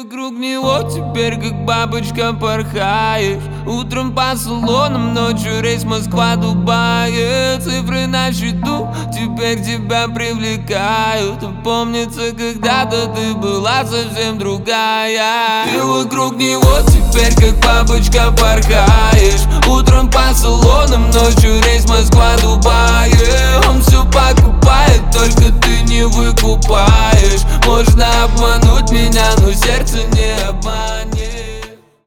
вокруг него теперь как бабочка порхаешь. Утром по салонам, ночью рейс Москва-Дубай. Цифры на счету теперь тебя привлекают. Помнится, когда-то ты была совсем другая. Ты вокруг него теперь как бабочка порхаешь. Утром по салонам, ночью рейс Москва-Дубай. Он все